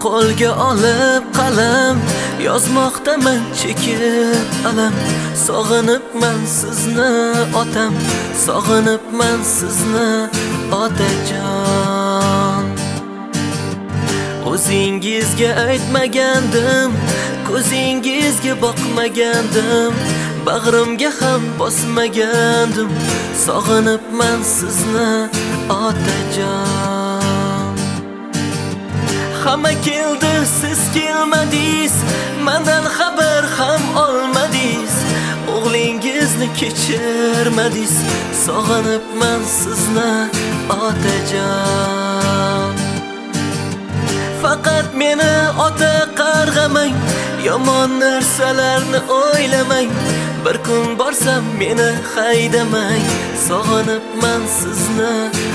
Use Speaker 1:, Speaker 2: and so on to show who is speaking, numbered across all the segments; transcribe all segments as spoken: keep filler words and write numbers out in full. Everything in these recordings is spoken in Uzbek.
Speaker 1: Qo'lga olib qalam yozmoqdaman chekib alam. Sog'inibman sizni otam, sog'inibman sizni otajon. O'zingizga aytmagandim, ko'zingizga boqmagandim, bag'rimga ham bosmagandim. Sog'inibman sizni otajon. Hamma keldi, siz kelmadingiz, mendan xabar ham olmadingiz. O'g'lingizni kechirmadingiz. Sog'inibman sizni otajon. Faqat meni ota qarg'amang, yomon narsalarni o'ylamang. Bir kun borsam meni haydamang. Sog'inibman sizni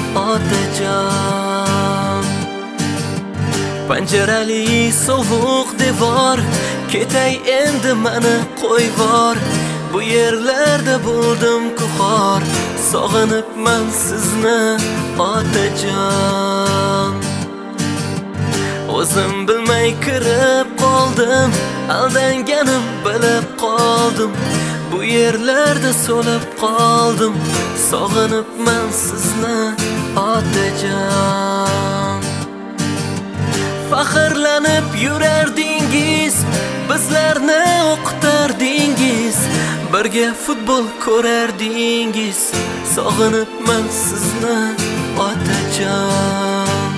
Speaker 1: otajon. Panjarali sovuq devor, ketay endi meni qo'yvor. Bu yerlarda bo'ldim kuxor. Sog'inibman sizni otajon. O'zim bilmay kirib qoldim, aldanganim bilib qoldim. Bu yerlarda so'lib qoldim. Sog'inibman sizni otajon. Faxrlanib yurardingiz, bizlarni o'qitardingiz, birga futbol ko'rardingiz. Sog'inibman sizni otajon.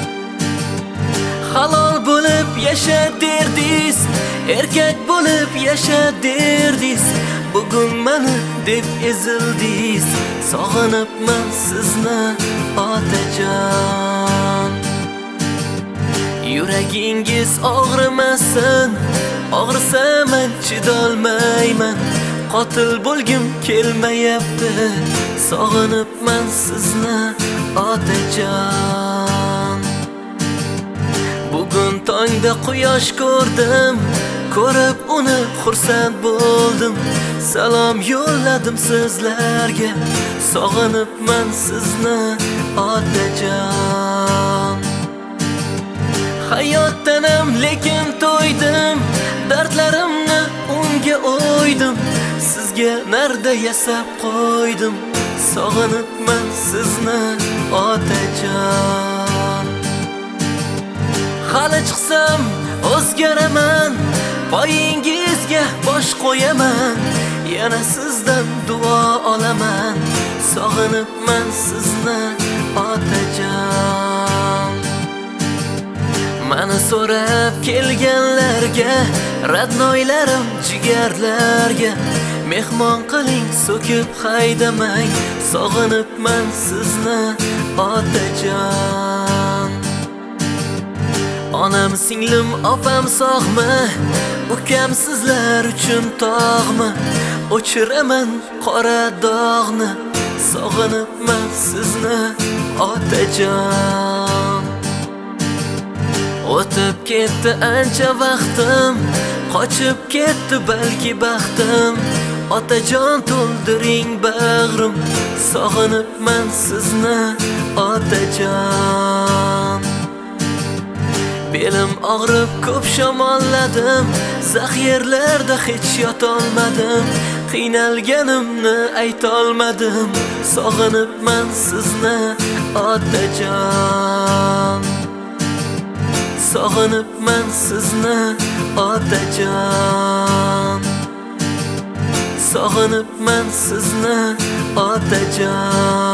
Speaker 1: Halol bo'lib yasha derdingiz, erkak bo'lib yasha derdingiz. Bugun meni deb ezildingiz. Sog'inibman sizni otajon. Yuragingiz og'rimasin, og'risa men chidolmayman. Qotil bo'lgim kelmayapti. Sog'inibman sizni otajon. Bugun tongda quyosh ko'rdim, ko'rib uni xursand bo'ldim. Salom yo'lladim sizlarga. Sog'inibman sizni otajon. Hayotdanam lekin to'ydim, dardlarimni unga o'ydim. Sizga narda yasab qo'ydim. Sog'inibman sizni otajon. Hali chiqsam o'zgaraman, poyingizga bosh qo'yaman. Yana sizdan duo olaman. Sog'inibman sizni otajon. Mani so'rab kelganlarga, radnoylarim jigarlarga, mehmon qiling, so'kib haydamang. Sog'inibman sizni otajon. Onam, singlim, opam sog'mi? Ukam sizlar uchun tog'mi? O'chiraman qora dog'ni. Sog'inibman sizni otajon. O'tib ketdi ancha vaqtim, qochib ketdi balki baxtim. Otajon, to'ldiring bag'rim. Sog'inibman sizni otajon. Belim og'rib ko'p shamolladim, zaxirlarda hech yotolmadim. Qiynalganimni aytolmadim. Sog'inibman sizni otajon. Sog'inibman sizni otajon. Sog'inibman sizni otajon.